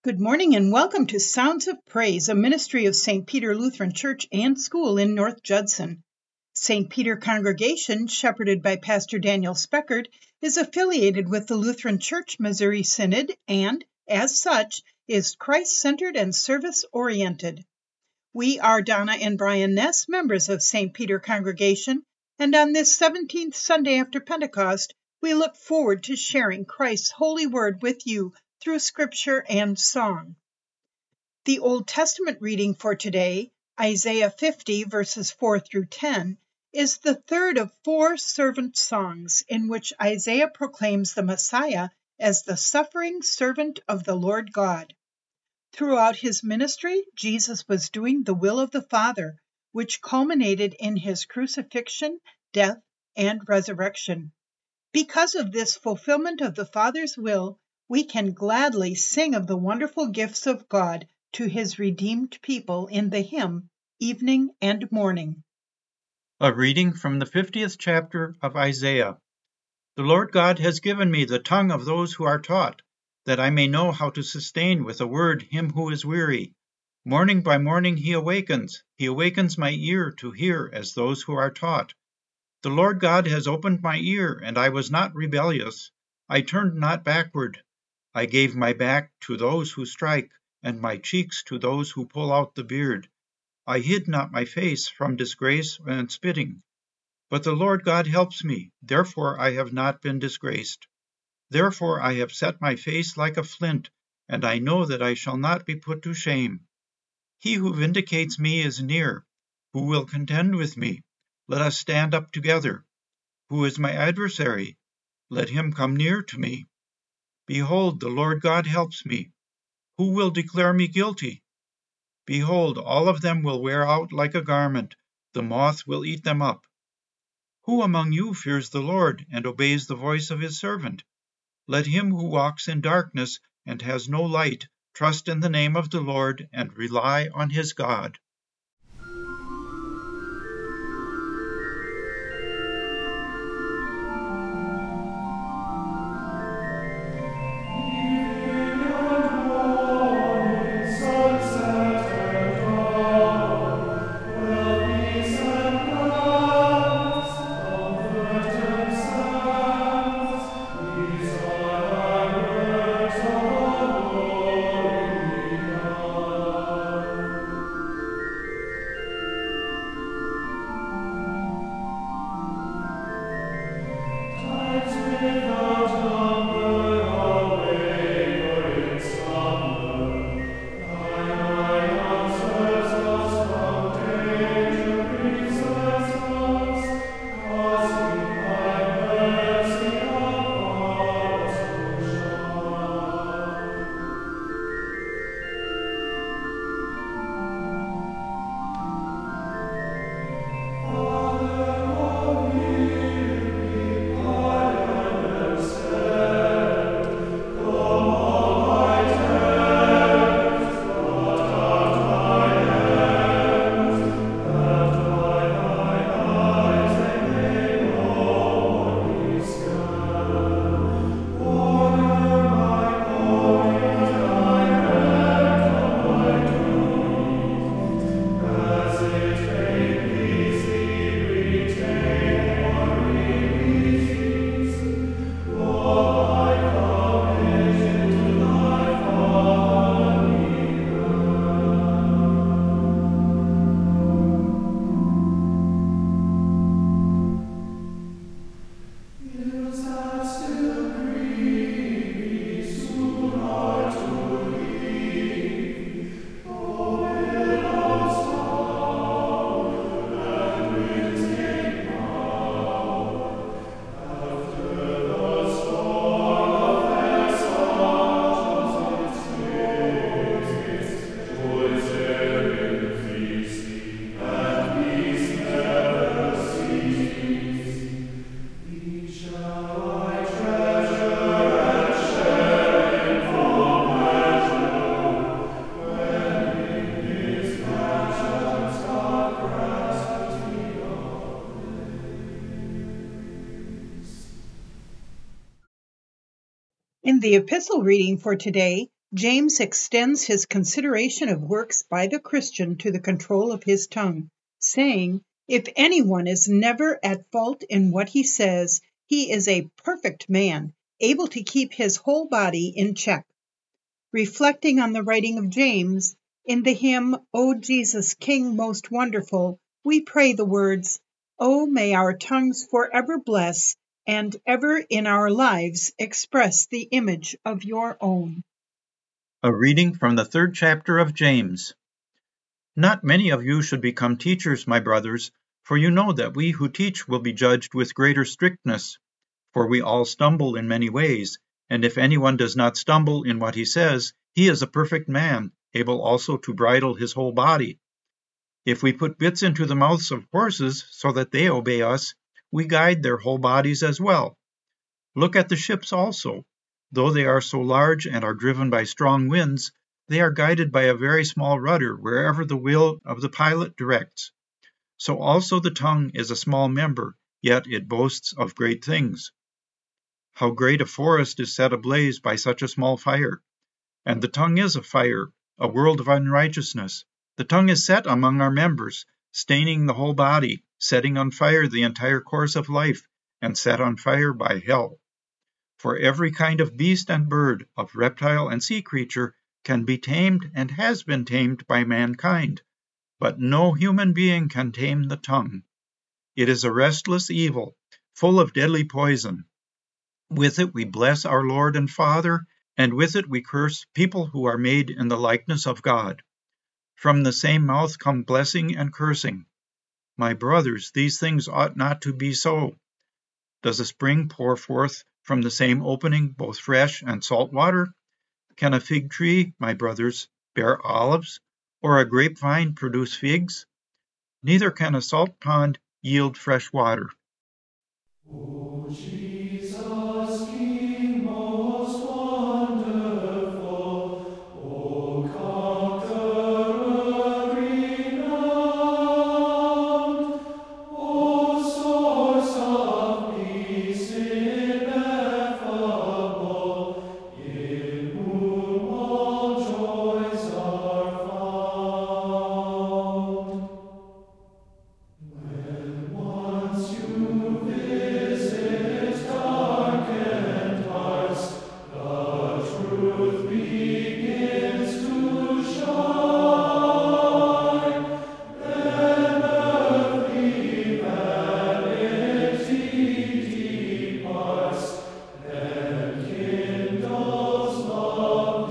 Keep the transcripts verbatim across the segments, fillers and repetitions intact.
Good morning and welcome to Sounds of Praise, a ministry of Saint Peter Lutheran Church and School in North Judson. Saint Peter Congregation, shepherded by Pastor Daniel Speckert, is affiliated with the Lutheran Church Missouri Synod and, as such, is Christ-centered and service-oriented. We are Donna and Brian Ness, members of Saint Peter Congregation, and on this seventeenth Sunday after Pentecost, we look forward to sharing Christ's holy word with you through scripture and song. The Old Testament reading for today, Isaiah fifty, verses four through ten, is the third of four servant songs in which Isaiah proclaims the Messiah as the suffering servant of the Lord God. Throughout his ministry, Jesus was doing the will of the Father, which culminated in his crucifixion, death, and resurrection. Because of this fulfillment of the Father's will, we can gladly sing of the wonderful gifts of God to his redeemed people in the hymn, Evening and Morning. A reading from the fiftieth chapter of Isaiah. The Lord God has given me the tongue of those who are taught, that I may know how to sustain with a word him who is weary. Morning by morning he awakens, he awakens my ear to hear as those who are taught. The Lord God has opened my ear, and I was not rebellious. I turned not backward. I gave my back to those who strike, and my cheeks to those who pull out the beard. I hid not my face from disgrace and spitting. But the Lord God helps me, therefore I have not been disgraced. Therefore I have set my face like a flint, and I know that I shall not be put to shame. He who vindicates me is near. Who will contend with me? Let us stand up together. Who is my adversary? Let him come near to me. Behold, the Lord God helps me. Who will declare me guilty? Behold, all of them will wear out like a garment. The moth will eat them up. Who among you fears the Lord and obeys the voice of his servant? Let him who walks in darkness and has no light trust in the name of the Lord and rely on his God. In the epistle reading for today, James extends his consideration of works by the Christian to the control of his tongue, saying, "If anyone is never at fault in what he says, he is a perfect man, able to keep his whole body in check." Reflecting on the writing of James, in the hymn, "O Jesus, King most wonderful," we pray the words, "Oh, may our tongues forever bless, and ever in our lives express the image of your own." A reading from the third chapter of James. Not many of you should become teachers, my brothers, for you know that we who teach will be judged with greater strictness. For we all stumble in many ways, and if anyone does not stumble in what he says, he is a perfect man, able also to bridle his whole body. If we put bits into the mouths of horses so that they obey us, we guide their whole bodies as well. Look at the ships also. Though they are so large and are driven by strong winds, they are guided by a very small rudder wherever the will of the pilot directs. So also the tongue is a small member, yet it boasts of great things. How great a forest is set ablaze by such a small fire! And the tongue is a fire, a world of unrighteousness. The tongue is set among our members, staining the whole body, setting on fire the entire course of life, and set on fire by hell. For every kind of beast and bird, of reptile and sea creature, can be tamed and has been tamed by mankind, but no human being can tame the tongue. It is a restless evil, full of deadly poison. With it we bless our Lord and Father, and with it we curse people who are made in the likeness of God. From the same mouth come blessing and cursing. My brothers, these things ought not to be so. Does a spring pour forth from the same opening both fresh and salt water? Can a fig tree, my brothers, bear olives, or a grapevine produce figs? Neither can a salt pond yield fresh water. O Jesus, King most wonderful, O Conqueror renowned, O source of peace ineffable, in whom all joys are found. When once you visit darkened hearts, the truth begins to shine. Then earthly vanity departs, and kindles love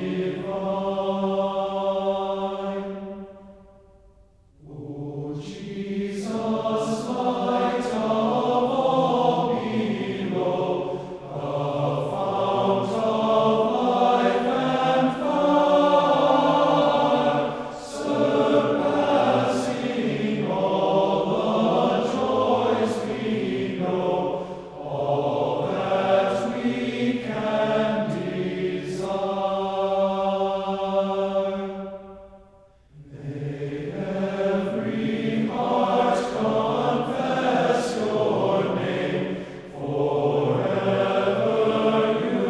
divine. O Jesus, light of all below, the fount of life and fire, surpassing all the joys we know, all that we can desire. May every heart confess your name, forever you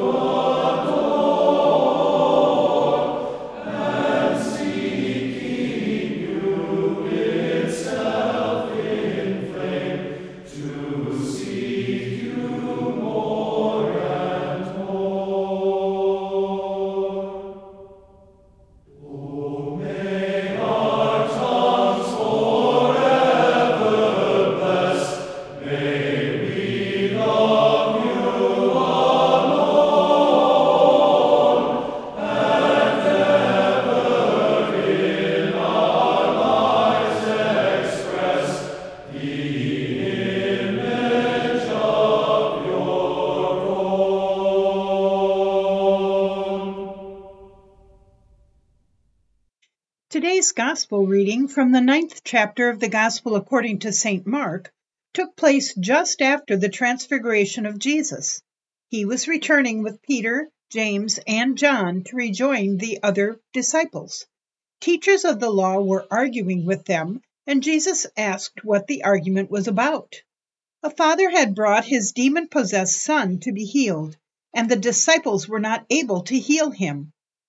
adore, and seeking you itself inflame, to seek you more and more. Oh, may our tongues forever bless, may we love you alone, and ever in our lives express the image of your own. Today's Gospel reading from the ninth chapter of the Gospel according to Saint Mark took place just after the transfiguration of Jesus. He was returning with Peter, James, and John to rejoin the other disciples. Teachers of the law were arguing with them, and Jesus asked what the argument was about. A father had brought his demon-possessed son to be healed, and the disciples were not able to heal him.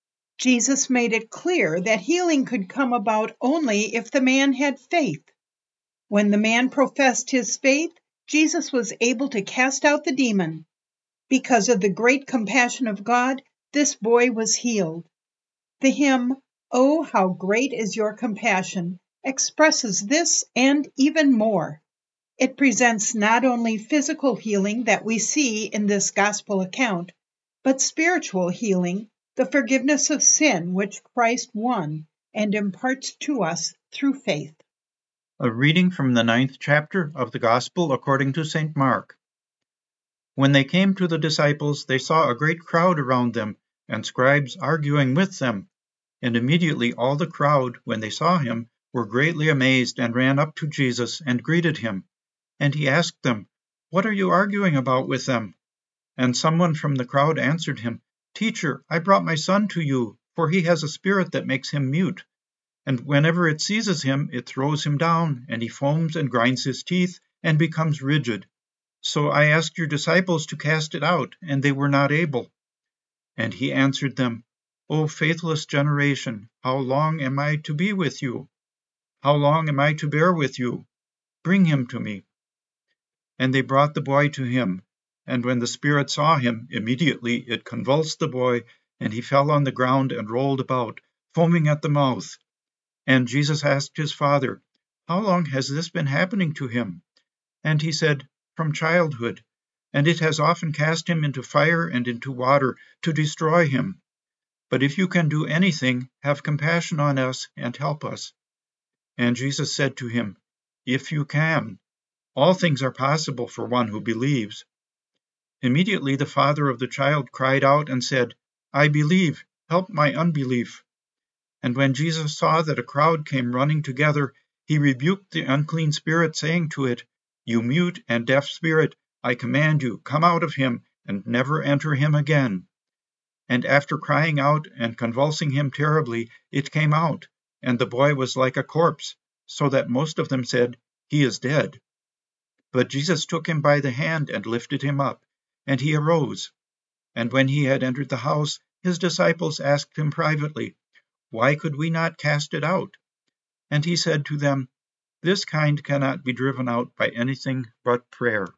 Jesus made it clear that healing could come about only if the man had faith. When the man professed his faith, Jesus was able to cast out the demon. Because of the great compassion of God, this boy was healed. The hymn, "Oh, how great is your compassion," expresses this and even more. It presents not only physical healing that we see in this gospel account, but spiritual healing, the forgiveness of sin which Christ won and imparts to us through faith. A reading from the ninth chapter of the Gospel according to Saint Mark. When they came to the disciples, they saw a great crowd around them, and scribes arguing with them. And immediately all the crowd, when they saw him, were greatly amazed, and ran up to Jesus and greeted him. And he asked them, "What are you arguing about with them?" And someone from the crowd answered him, "Teacher, I brought my son to you, for he has a spirit that makes him mute. And whenever it seizes him, it throws him down, and he foams and grinds his teeth, and becomes rigid. So I asked your disciples to cast it out, and they were not able." And he answered them, "O faithless generation, how long am I to be with you? How long am I to bear with you? Bring him to me." And they brought the boy to him. And when the spirit saw him, immediately it convulsed the boy, and he fell on the ground and rolled about, foaming at the mouth. And Jesus asked his father, "How long has this been happening to him?" And he said, "From childhood, and it has often cast him into fire and into water to destroy him. But if you can do anything, have compassion on us and help us." And Jesus said to him, "If you can, all things are possible for one who believes." Immediately the father of the child cried out and said, "I believe, help my unbelief." And when Jesus saw that a crowd came running together, he rebuked the unclean spirit, saying to it, "You mute and deaf spirit, I command you, come out of him, and never enter him again." And after crying out and convulsing him terribly, it came out, and the boy was like a corpse, so that most of them said, "He is dead." But Jesus took him by the hand and lifted him up, and he arose. And when he had entered the house, his disciples asked him privately, "Why could we not cast it out?" And he said to them, "This kind cannot be driven out by anything but prayer."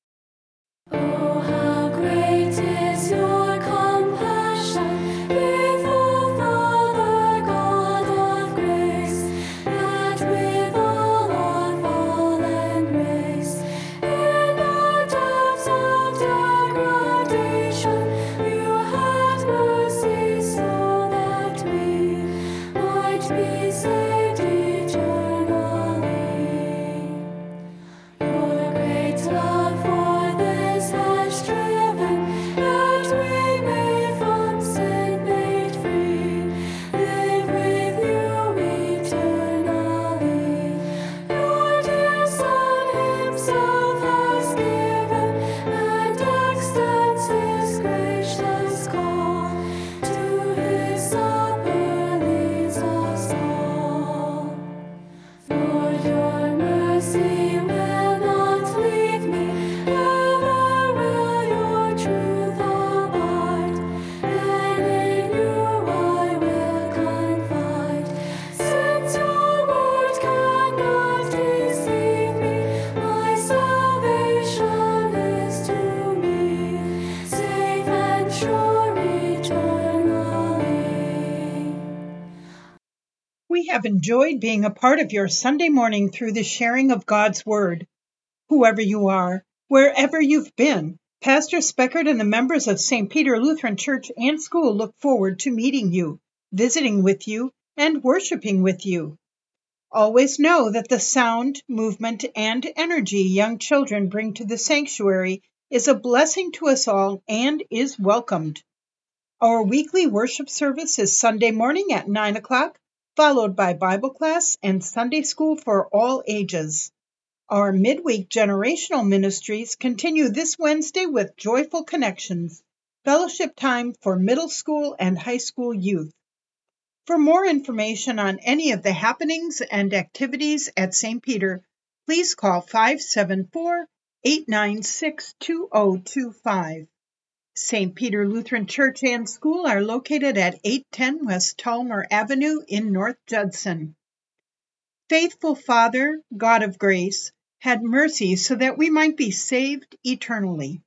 Oh, how great is your compassion, faithful Father, God of grace, that with all our fall and grace, in the depths of degradation, you had mercy so that we might be saved eternally. Your great love for this has driven, that we may from sin made free, live with you eternally. Your dear Son himself has given, and extends his gracious call, to his supper leads us all. Lord, your mercy will not leave me, ever will your truth abide, and in you I will confide. Since your word cannot deceive me, my salvation is to me, safe and sure eternally. We have enjoyed being a part of your Sunday morning through the sharing of God's Word. Whoever you are, wherever you've been, Pastor Speckert and the members of Saint Peter Lutheran Church and School look forward to meeting you, visiting with you, and worshiping with you. Always know that the sound, movement, and energy young children bring to the sanctuary is a blessing to us all and is welcomed. Our weekly worship service is Sunday morning at nine o'clock, followed by Bible class and Sunday school for all ages. Our midweek generational ministries continue this Wednesday with Joyful Connections, fellowship time for middle school and high school youth. For more information on any of the happenings and activities at Saint Peter, please call five seven four, eight nine six, two zero two five. Saint Peter Lutheran Church and School are located at eight ten West Talmer Avenue in North Judson. Faithful Father, God of grace, had mercy so that we might be saved eternally.